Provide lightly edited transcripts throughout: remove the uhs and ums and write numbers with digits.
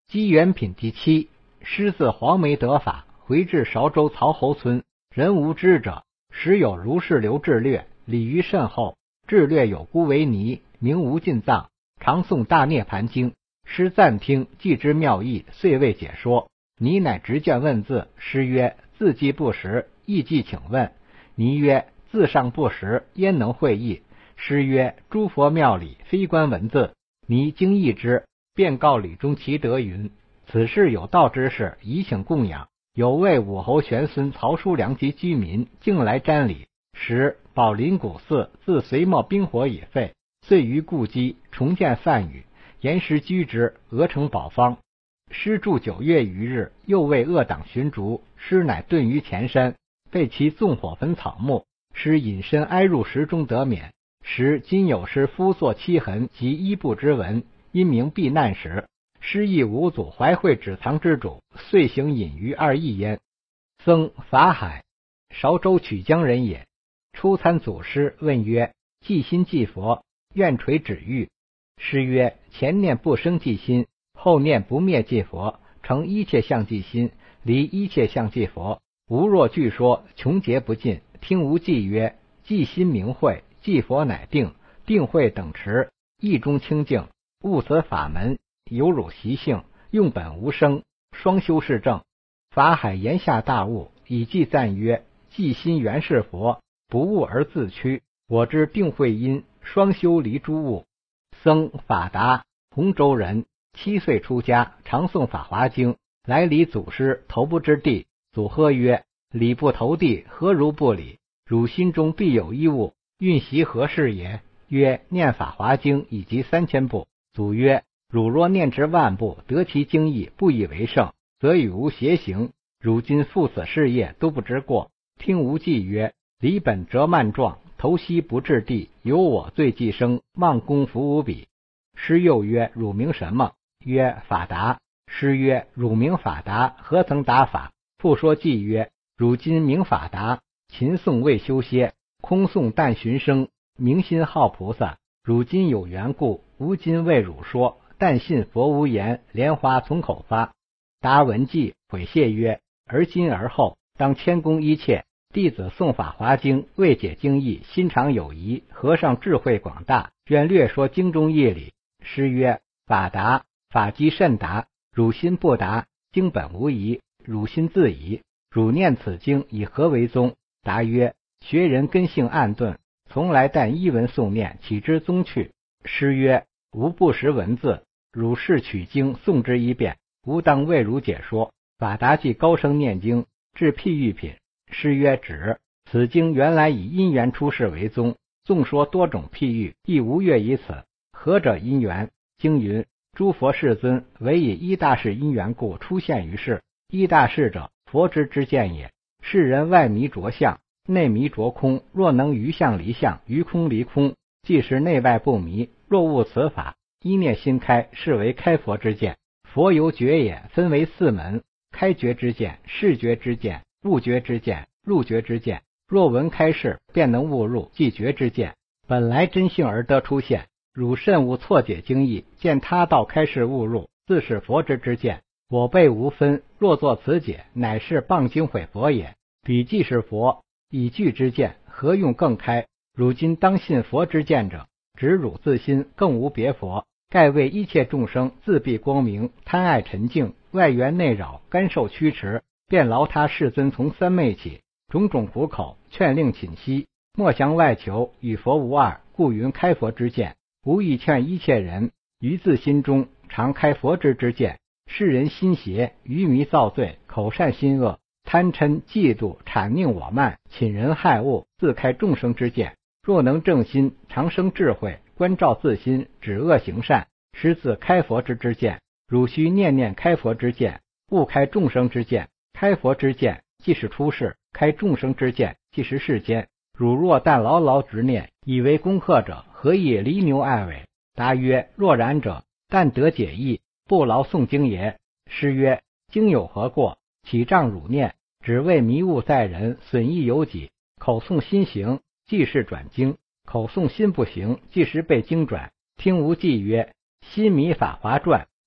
机缘品第七，师自黄梅得法，回至韶州曹侯村，人无知者，时有如是刘志略，礼于甚厚。志略有姑为尼，名无尽藏，常诵大涅盘经。师暂听，既知妙义，遂未解说。尼乃执卷问字，师曰：字迹不识，意即请问。尼曰：字上不识，焉能会意？师曰：诸佛妙理，非观文字。尼经义之，便告李中其德云：此事有道之士，宜请供养。有位武侯玄孙曹叔良及居民，竟来瞻礼。时宝林古寺自隋末兵火已废，遂于故基重建梵语，严师居之，俄成宝方。师住9月余日，又为恶党寻逐，师乃遁于前山，被其纵火焚草木。师隐身挨入石中得免。时今有师夫作漆痕及衣布之文，因名避难时，师亦五祖怀惠止藏之主，遂行隐于2邑焉。僧法海，韶州曲江人也。初参祖师，问曰：即心即佛，愿垂指喻。师曰：前念不生即心，后念不灭即佛，成一切相即心，离一切相即佛。吾若据说，穷劫不尽。听无记曰：即心明慧，即佛乃定，定慧等持，意中清净。悟此法门，有汝习性，用本无生，双修是正。法海言下大悟，以记赞曰：即心原是佛，不悟而自屈。我知定慧因，双修离诸物。僧法达，洪州人，7岁出家，常诵法华经。来礼祖师，头不知地。祖呵曰：礼不投地，何如不礼？汝心中必有一物，运习何事也？曰：念法华经以及3000部。祖曰：汝若念之万部，得其经义，不以为胜，则与吾偕行。汝今负此事业，都不知过。听无记曰：礼本折慢状，头膝不至地，有我罪既生，妄功福无比。师又曰：汝名什么？曰：法达。师曰：汝名法达，何曾达法？复说记曰：汝今名法达，勤诵未修歇，空诵但寻声，明心好菩萨。汝今有缘故，吾今为汝说，但信佛无言，莲花从口发。达闻记，悔谢曰：而今而后，当谦恭一切。弟子诵法华经，未解经义，心常有疑。和尚智慧广大，愿略说经中义理。师曰：法达，法机甚达，汝心不达，经本无疑。汝心自疑，汝念此经以何为宗？答曰：学人根性暗钝，从来但依文诵念，岂知宗趣？师曰：吾不识文字，汝是取经诵之一遍，吾当为汝解说。法达即高声念经，至譬喻品。师曰：止。此经原来以因缘出世为宗，纵说多种譬喻，亦无越于此。何者因缘？经云：诸佛世尊唯以一大事因缘故出现于世。一大事者，佛之见也。世人外迷着相，内迷着空，若能于相离相，于空离空，即是内外不迷。若悟此法，一念心开，是为开佛之见。佛由觉也，分为4门：开觉之见、视觉之见、悟觉之见、入觉之见。若闻开示，便能悟入，即觉之见。本来真性而得出现。汝慎勿错解经义，见他道开示悟入，自是佛之见。我辈无分，若作此解，乃是谤经毁佛也。彼既是佛，以具之见，何用更开？汝今当信佛之见者，只汝自心，更无别佛。盖为一切众生自闭光明，贪爱沉静，外缘内扰，干受驱驰，便劳他世尊从3昧起，种种苦口，劝令寝息，莫向外求，与佛无二，故云开佛之见。吾亦劝一切人，于自心中常开佛之见。世人心邪，愚迷造罪，口善心恶，贪嗔嫉妒谄佞我慢，侵人害物，自开众生之见。若能正心，常生智慧，关照自心，止恶行善，实自开佛之见。汝须念念开佛之见，勿开众生之见。开佛之见，即是出世；开众生之见，即是世间。汝若但牢牢执念，以为功课者，何以离牛爱尾？答曰：若然者，但得解义，不劳诵经也。师曰：经有何过？岂仗汝念？只为迷悟在人，损益有己。口诵心行，即是转经；口诵心不行，即是被经转。听无记曰：心迷法华传，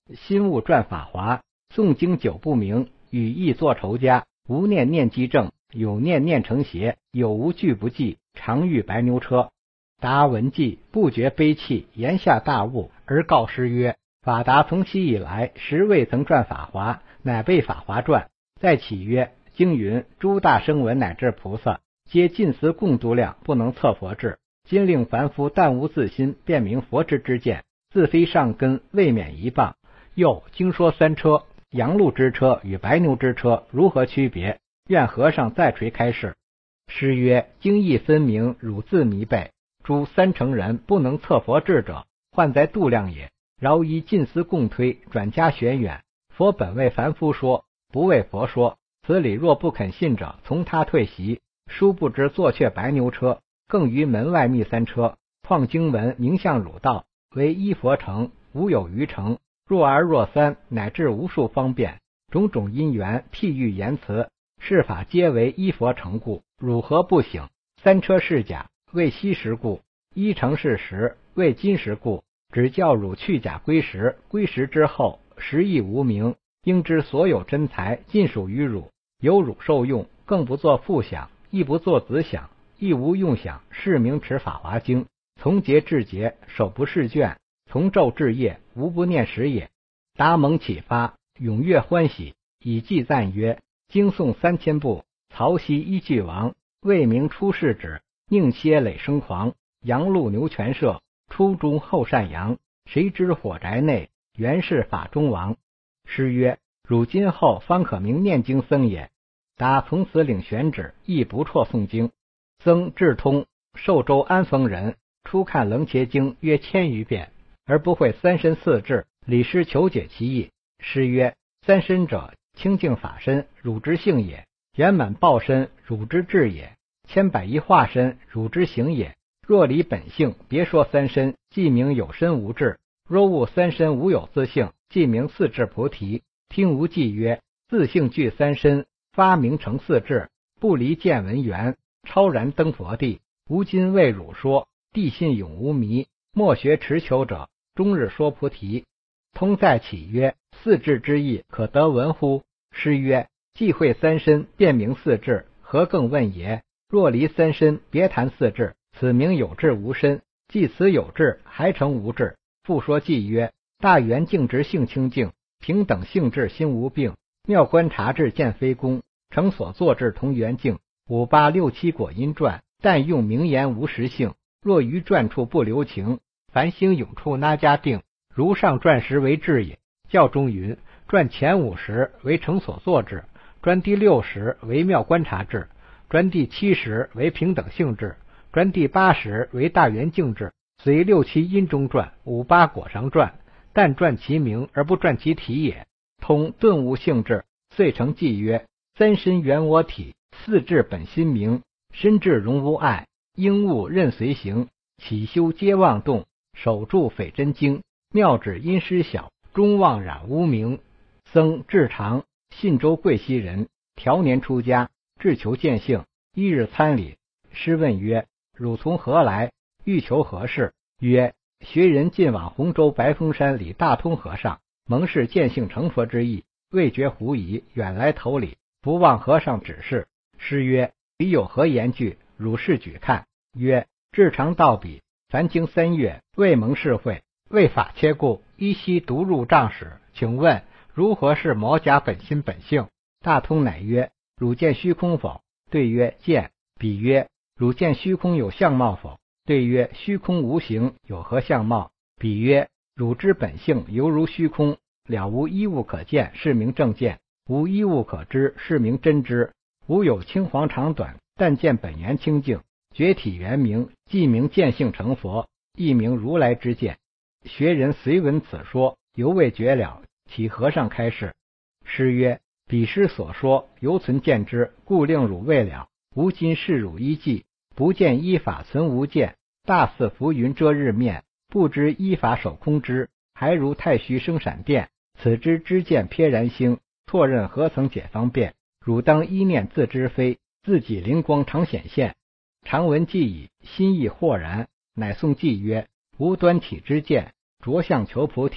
心悟传法华，诵经久不明，语意作仇家，无念念即正，有念念成邪，有无惧不济，常遇白牛车。达闻记，不觉悲泣，言下大悟，而告师曰：法达从昔以来，实未曾传法华，乃备法华传。再启曰：经云诸大声闻乃至菩萨，皆尽思共度量，不能测佛智。今令凡夫但无自心，辨明佛之之见，自非上根，未免一谤。又经说三车，羊鹿之车与白牛之车如何区别？愿和尚再垂开示。师曰：经义分明，汝自迷背。诸三乘人不能测佛智者，患在度量也。饶依尽思共推，转加玄远。佛本为凡夫说，不为佛说。此理若不肯信者，从他退席。殊不知坐却白牛车，更于门外密三车。况经文名相汝道，为一佛乘，无有余乘。若二若三，乃至无数方便，种种因缘譬喻言辞，是法皆为一佛乘故。汝何不醒？三车是假，为昔时故；一乘是实，为今时故。只教汝去假归实，归实之后，实亦无名。应知所有真财尽属于汝，由汝受用，更不作父想，亦不作子想，亦无用想，是名持法华经。从节至节，手不释卷；从昼至夜，无不念时也。达蒙启发，踊跃欢喜，以记赞曰：经诵3000部，曹溪一句王，未明出世止，宁歇累生狂。羊鹿牛全射，初中后善扬。谁知火宅内，原是法中王。师曰：汝今后方可名念经僧也。达从此领玄旨，亦不辍诵经。僧智通，寿州安丰人，初看楞伽经约1000余遍，而不会三身四智，理师求解其意。师曰：三身者，清净法身，汝之性也；圆满报身，汝之智也；千百亿化身，汝之行也。若离本性，别说三身，即名有身无智；若悟三身无有自性，即名四智菩提。听无记曰：自性具三身，发明成四智，不离见闻缘，超然登佛地。吾今为汝说，地信永无迷。莫学持求者，终日说菩提。通再启曰：四智之意，可得闻乎？师曰：既会三身，便明四智，何更问也？若离三身，别谈四智，此名有智无身。既此有智，还成无智。复说记曰：大圆净直性清净，平等性质心无病，妙观察智见非功，成所作智同圆净。5867果因传，但用名言无实性。若于传处不留情，凡兴永处那家定。如上传时为智也。教中云：传前50为成所作智，传第60为妙观察智，传第70为平等性质，传第80为大圆净智。随67因中传，58果上传，但传其名而不传其体也。通顿悟性质，遂成记曰：三身原我体，四智本心明，身智容无碍，应物任随行，起修皆妄动，守住匪真经，妙指因师小，终妄染无明。僧智常，信州贵溪人，调年出家，志求见性。一日参礼，师问曰：汝从何来？欲求何事？曰：学人近往洪州白峰山李大通和尚，蒙氏见性成佛之意，未觉狐疑，远来投礼，不忘和尚指示。师曰：彼有何言句？汝试举看。曰：智常道彼，凡经3月，未蒙示会，为法切故，依稀独入帐室，请问如何是毛甲本心本性？大通乃曰：汝见虚空否？对曰：见。彼曰：汝见虚空有相貌否？对曰：虚空无形，有何相貌？彼曰：汝之本性犹如虚空，了无一物可见，是名正见；无一物可知，是名真知。无有青黄长短，但见本源清净，觉体圆明，即名见性成佛，亦名如来之见。学人随闻此说，犹未觉了，启和尚开示。师曰：彼师所说，犹存见之，故令汝未了。吾今示汝一计，不见依法存无见，大似浮云遮日面，不知依法守空知，还如太虚生闪电。此之知见瞥然星，错认何曾解方便？汝当依念自知非，自己灵光常显现。常闻记矣，心意豁然，乃诵记曰：无端体之见，着相求菩提，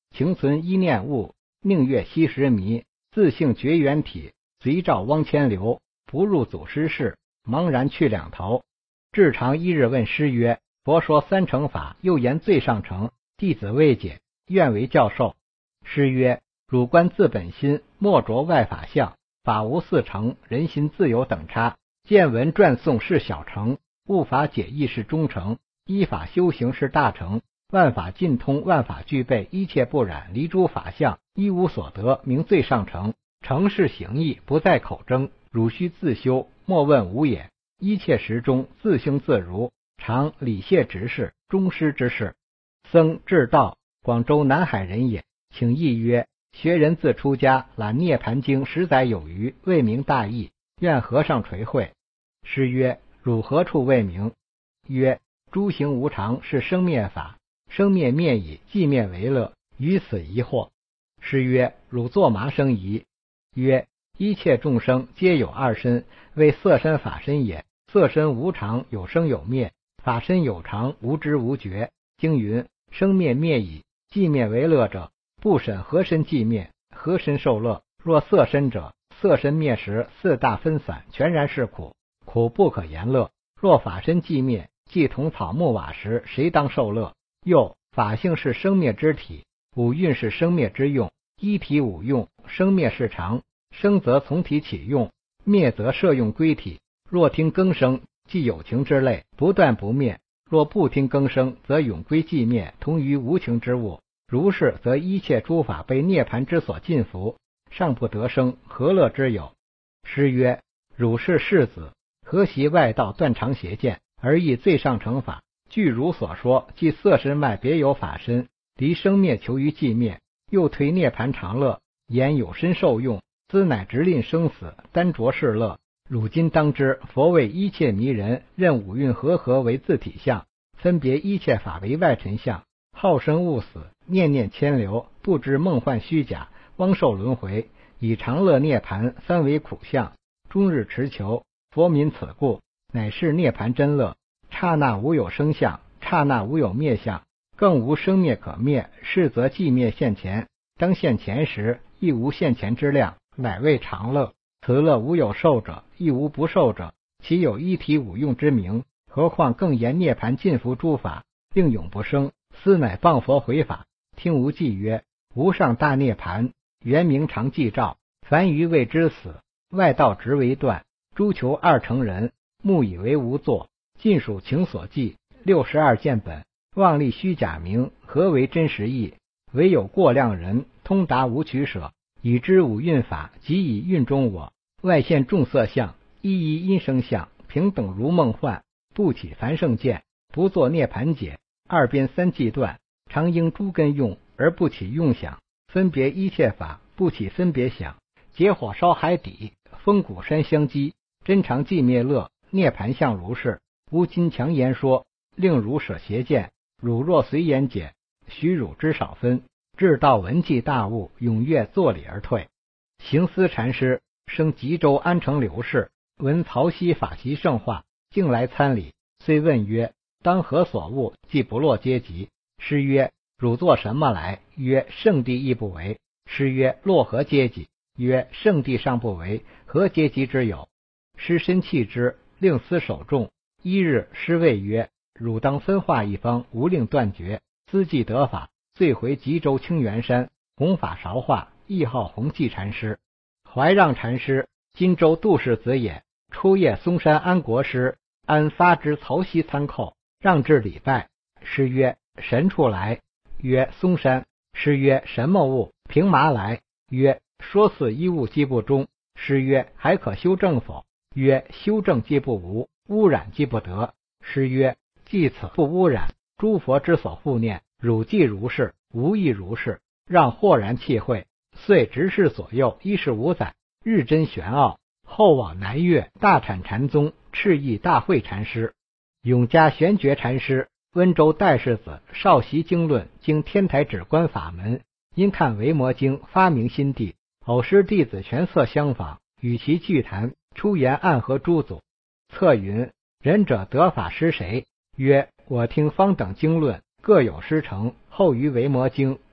情存一念悟，命月息时迷，自性绝缘体，随照汪千流，不入祖师室，茫然去两头。至长一日问师曰：佛说三乘法，又言最上乘，弟子未解，愿为教授。师曰：汝观自本心，莫着外法相，法无四乘，人心自有等差。见闻传诵是小乘，悟法解义是中乘，依法修行是大乘。万法尽通，万法具备，一切不染，离诸法相，一无所得，名最上乘。乘是行义，不在口争，汝须自修，莫问无也。一切时中，自兴自如，常礼谢执事，中师之事。僧智道，广州南海人也，请译曰：学人自出家，览涅盘经10载有余，未明大义，愿和尚垂会。师曰：汝何处未明？曰：诸行无常，是生灭法，生灭灭矣，寂灭为乐，于此疑惑。师曰：汝作麻生疑？曰：一切众生皆有二身，为色身法身也。色身无常，有生有灭，法身有常，无知无觉。经云：生灭灭矣，寂灭为乐者，不审何身寂灭，何身受乐。若色身者，色身灭时，四大分散，全然是苦，苦不可言乐。若法身寂灭，即同草木瓦石，谁当受乐？又法性是生灭之体，五蕴是生灭之用，一体五用，生灭是常，生则从体起用，灭则摄用归体。若听更生，即有情之类，不断不灭；若不听更生，则永归寂灭，同于无情之物。如是，则一切诸法被涅盘之所禁服，尚不得生，何乐之有？师曰：汝是世子，何习外道断常邪见，而议最上乘法？据汝所说，即色身外别有法身，离生灭求于寂灭，又推涅盘常乐，言有身受用，兹乃直令生死，单着是乐。汝今当知，佛为一切迷人，任五蕴合为自体相，分别一切法为外尘相，好生恶死，念念牵流，不知梦幻虚假，枉受轮回，以常乐涅盘三为苦相，终日持求。佛民此故，乃是涅盘真乐。刹那无有生相，刹那无有灭相，更无生灭可灭，是则寂灭现前，当现前时，亦无现前之量，乃为常乐。此乐无有受者，亦无不受者，其有一体五用之名？何况更言涅盘尽服诸法，令永不生，斯乃谤佛回法。听无记曰：无上大涅盘，原名常寂照，凡愚谓之死，外道直为断。诸求二乘人，目以为无作，尽属情所寄。62见本，妄立虚假名，何为真实义？唯有过量人，通达无取舍，已知五蕴法，即以蕴中我，外现众色相，一音声相，平等如梦幻，不起凡圣见，不作涅盘解。二边三际断，常应诸根用，而不起用想，分别一切法，不起分别想。结火烧海底，风谷山相击，真常寂灭乐，涅盘相如是。吾今强言说，令汝舍邪见，汝若随言解，许汝之少分。至道闻记大悟，踊跃作礼而退。行思禅师生吉州安城刘氏，闻曹溪法习盛化，竟来参礼，遂问曰：当何所悟，即不落阶级？师曰：汝做什么来？曰：圣地亦不为。师曰：落何阶级？曰：圣地尚不为，何阶级之有？师身弃之，令思守众。一日，师谓曰：汝当分化一方，无令断绝，思既得法，遂回吉州清源山，弘法韶化，亦号弘济禅师。怀让禅师，荆州杜氏子也，初谒嵩山安国师，安发之曹溪参叩，让至礼拜。师曰：神处来。曰：嵩山。师曰：什么物？凭麻来。曰：说似一物既不中。师曰：还可修正否？曰：修正既不无，污染既不得。师曰：即此不污染，诸佛之所护念，汝既如是，无亦如是，让豁然气会。遂执事左右15载，日臻玄奥。后往南岳大产禅宗赤翼大会禅师，永嘉玄觉禅师，温州戴世子，少习经论，经天台止观法门，因看维摩经发明心地，偶师弟子全色相仿，与其聚谈，出言暗合诸祖。策云：仁者得法师谁？曰：我听方等经论，各有师承，后于维摩经，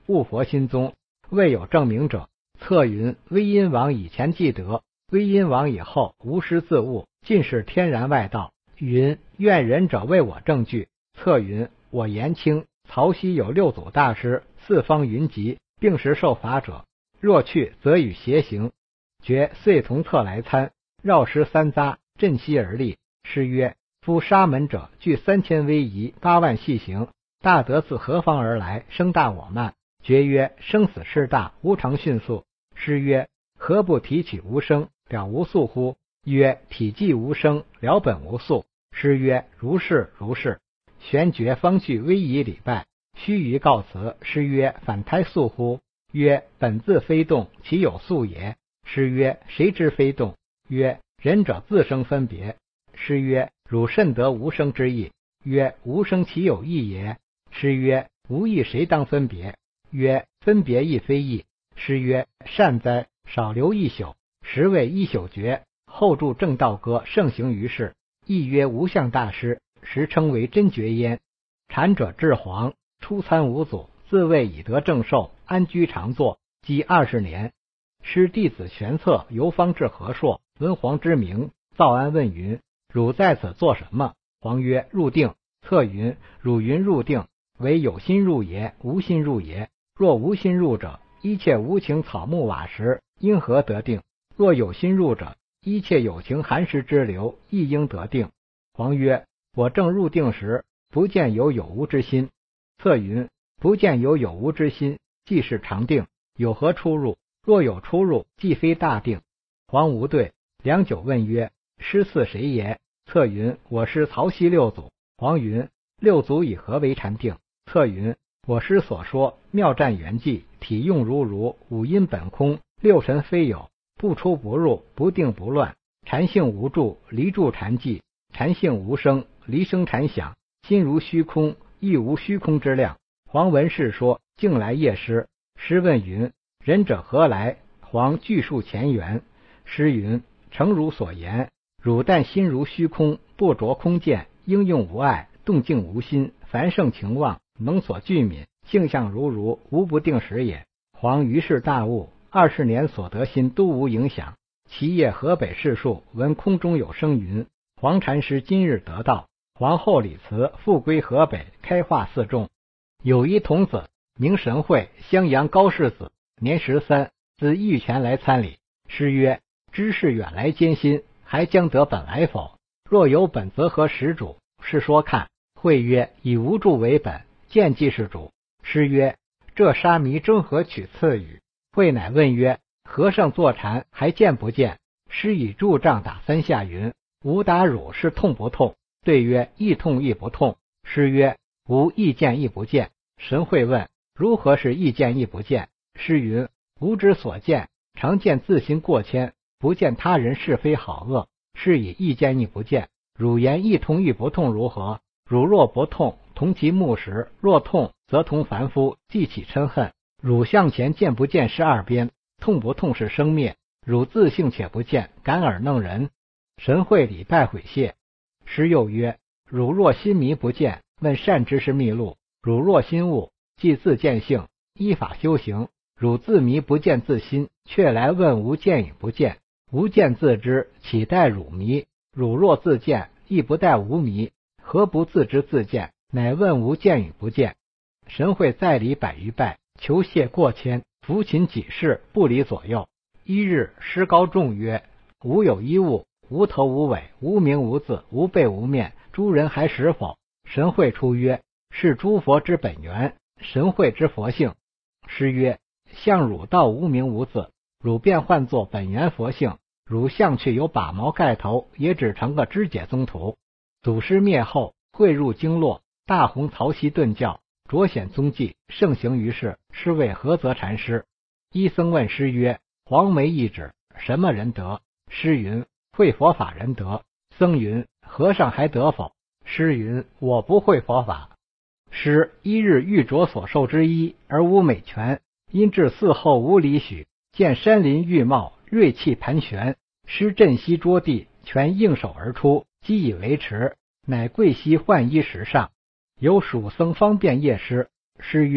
悟佛心宗，未有证明者。策云：威音王以前既得，威音王以后无师自悟，尽是天然外道。云：愿仁者为我证据。策云：我言清，曹溪有6祖大师，四方云集，并时受法者，若去则与邪行。觉遂从策来参，绕石3匝，振膝而立。诗曰：夫沙门者，具3000威仪，8万细行，大德自何方而来？生大我慢。觉曰：生死事大，无常迅速。诗曰：何不提取无生，了无宿乎？曰：体寂无生，了本无宿。诗曰：如是如是。玄觉方具威仪礼拜，须臾告辞。诗曰：反胎素乎？曰：本自非动，其有素也。诗曰：谁知非动？曰：仁者自生分别。诗曰：汝甚得无生之意。曰：无生其有意也。诗曰：无意谁当分别？曰：分别亦非意。诗曰：善哉，少留一宿，实为一宿绝。后著正道歌，盛行于世，亦曰无相大师，时称为真觉焉。禅者至黄，初参五祖，自谓已得正受，安居常坐，积20年。师弟子玄策游方至和硕，闻黄之名，造安问云：汝在此做什么？黄曰：入定。策云：汝云入定，为有心入也，无心入也。若无心入者，一切无情草木瓦石，因何得定？若有心入者，一切有情寒食之流，亦应得定。黄曰：我正入定时，不见有无之心。策云：不见有无之心，即是常定，有何出入？若有出入，即非大定。黄无对，良久问曰：师似谁也？策云：我师曹溪6祖。黄云：6祖以何为禅定？策云：我师所说，妙战圆寂，体用如，五阴本空，六神非有，不出不入，不定不乱。禅性无住，离住禅寂；禅性无声，离声禅响。心如虚空，亦无虚空之量。黄闻是说，径来谒师。师问云：仁者何来？黄具述前缘。师云：诚如所言，汝但心如虚空，不着空见，应用无碍，动静无心，凡圣情妄，能所具泯，性相如，无不定时也。黄于是大悟，20年所得心都无影响。其夜河北世数，闻空中有声云：黄禅师今日得道。黄后礼辞，复归河北，开化4众。有一童子名神会，襄阳高士子，年13，自玉泉来参礼。师曰：知识远来艰辛，还将得本来否？若有本，则何始主？是说看。会曰：以无住为本，见即是主。师曰：这沙弥争何取次语？会乃问曰：和尚坐禅，还见不见？师以柱杖打3下云：吾打汝是痛不痛？对曰：亦痛亦不痛。师曰：吾亦见亦不见。神会问：如何是亦见亦不见？师云：吾之所见，常见自心过谦，不见他人是非好恶，是以亦见亦不见。汝言亦痛亦不痛如何？汝若不痛，同其木石；若痛，则同凡夫，既起嗔恨。汝向前见不见是二边，痛不痛是生灭。汝自性且不见，敢尔弄人？神会礼拜悔谢。师又曰：汝若心迷不见，问善知识秘录；汝若心悟，即自见性，依法修行。汝自迷不见自心，却来问无见与不见。无见自知，岂待汝迷？汝若自见，亦不待无迷，何不自知自见？乃问无见与不见。神会再礼100余拜，求谢过谦，扶琴几事，不离左右。一日，师高众曰：吾有一物，无头无尾，无名无字，无背无面，诸人还识否？神会出曰：是诸佛之本源，神会之佛性。师曰：像汝道无名无字，汝便唤作本源佛性。汝相却有把毛盖头，也只成个肢解宗徒。祖师灭后，汇入经络，大弘曹溪顿教，卓显踪迹，盛行于世，是谓菏泽禅师。一僧问师曰：黄梅一指，什么人得？师云：会佛法人得。僧云：和尚还得否？师云：我不会佛法。师一日欲着所受之衣，而无美泉，因至寺后无里许，见山林郁茂，锐气盘旋。师振膝捉地，拳应手而出，即以为持，乃跪膝换衣石上。有蜀僧方便谒师。师曰：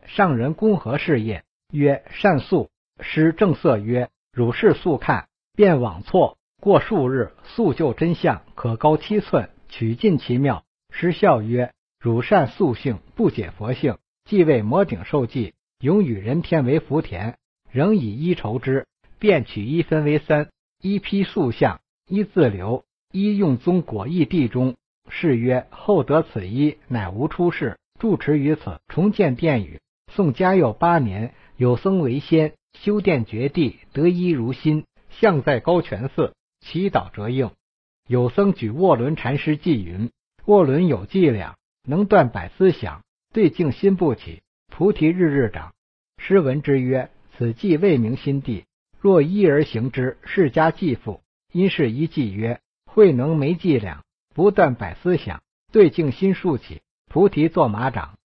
上人公何事业？曰：善宿。师正色曰：汝是速看，便往错，过数日，速就真相，可高7寸，取尽其妙。师笑曰：汝善素性，不解佛性，既为摩顶受记，永与人天为福田，仍以一筹之，便取一分为3，一批素相，一自留，一用宗果义地中。是曰：后得此一，乃无出世，住持于此，重建殿宇。宋嘉佑8年，有僧为先，修殿绝地，得一如新，像在高泉寺，祈祷折应。有僧举卧轮禅师记云：卧轮有伎俩，能断百思想，对境心不起，菩提日日长。师闻之曰：此计未明心地，若依而行之，是家继父。因是一计曰：慧能没伎俩，不断百思想，对境心竖起，菩提作马掌。